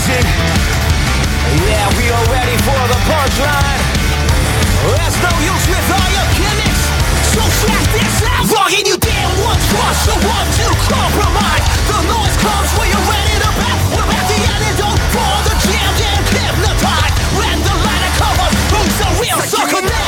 music. Yeah, we are ready for the punchline. There's no use with all your gimmicks, so check this out. Logging you down once, trust the one to compromise. The noise comes when you're ready to back. We're at the antidote for the jammed and hypnotized. When the lighter covers, who's the real sucker now?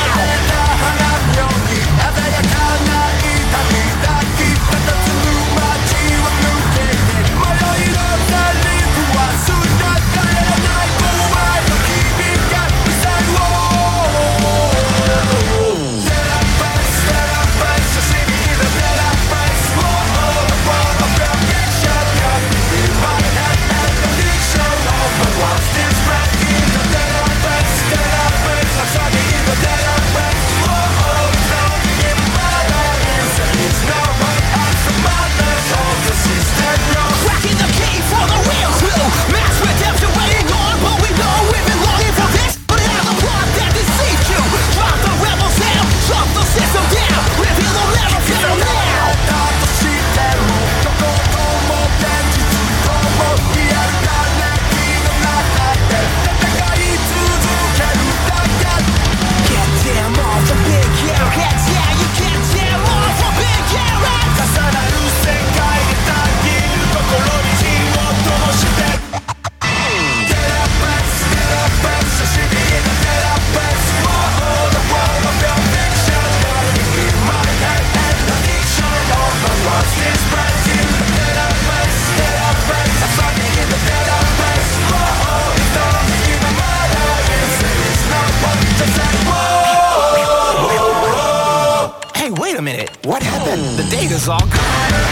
Wait a minute, what happened? The data's all gone.